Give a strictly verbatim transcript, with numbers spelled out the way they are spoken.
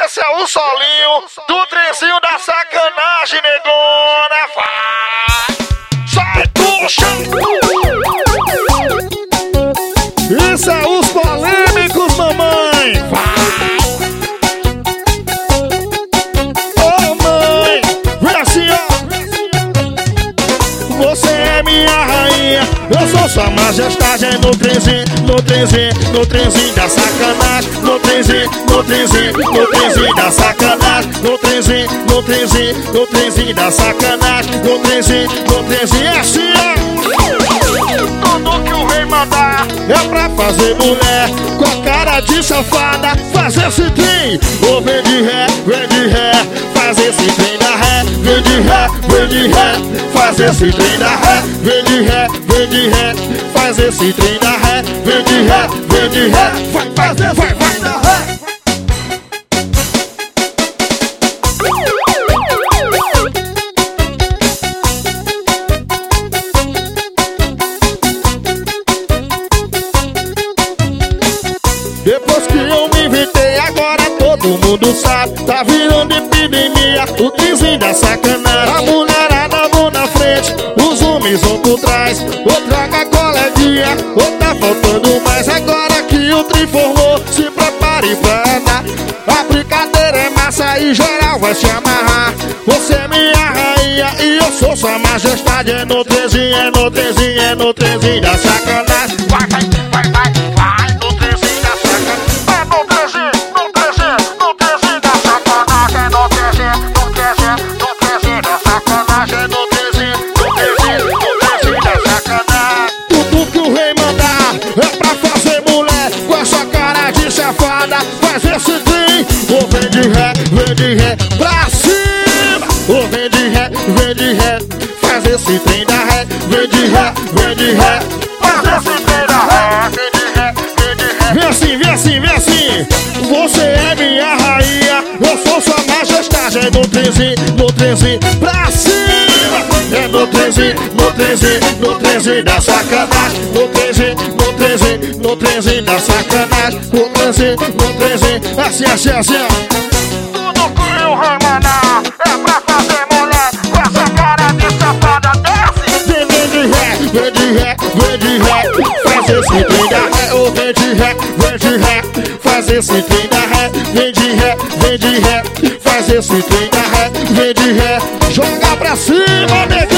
Esse é o solinho do trenzinho da sacanagem, negona. Vai, sai do chão. Isso é os polêmicos, mamãe. Vai. Ô mãe, vem assim, ó. Você é minha rainha, eu sou sua majestade. No trenzinho, no trenzinho, no trenzinho da sacanagem. No trenzinho, no trenzinho, no trenzinho da sacanagem. No trenzinho, no trenzinho, no trenzinho da sacanagem. No trenzinho, no trenzinho é assim, ó. Tudo que o rei mandar é pra fazer mulher com a cara de safada. Faz esse trem, ou vem de ré, vem de ré. Faz esse trem da ré, vem de ré, vem de ré. Faz esse trem da ré, vem de ré, vem de ré. Faz esse trem da ré, vem de ré, vem de ré. Vai, vai, vai, vai da ré. Depois que eu me inventei, agora todo mundo sabe. Tá virando epidemia, o trenzinho da sacanagem. A mulherada vão na frente, os homens vão por trás. Ou traga coleguinha, ou tá faltando mais. Agora que o trem formou, se prepare pra andar. A brincadeira é massa e geral vai se amarrar. Você é minha rainha e eu sou sua majestade. É no trenzinho, é no trenzinho, é no trenzinho da sacanagem. Vai, vai, vai, vai, vai no trenzinho da sacanagem. É no trenzinho, no trenzinho, no trenzinho da sacanagem. É no trenzinho, no trenzinho, no trenzinho da sacanagem. É no trenzinho, no trenzinho, no trenzinho da sacanagem. Tudo que o rei mandar é pra fazer mulher com essa cara de safada. Faz esse trem, ou vem de ré, vem de ré pra cima. Ou vem de ré, vem de ré. Faz esse trem da ré, vem de ré, vem de ré. Faz esse trem da ré, vem de ré, vem de ré. Vem assim, vem assim, vem assim. Você é minha rainha, eu sou sua majestade. É no trenzinho, no trenzinho pra cima. É no trenzinho, no trenzinho, no trenzinho da sacanagem. No trenzinho, no trenzinho, no trenzinho da sacanagem. No trenzinho, no trenzinho, assim, assim, assim, ó. Tudo que o rei mandar é pra fazer mulher com essa cara de safada. Desce! Vem, vem de ré, vem de ré, vem de ré. Faz esse trem da ré, ou vem de ré, vem de ré. Faz esse trem da ré, vem de ré, vem de ré. Faz esse trem da ré, vem de ré. Joga pra cima,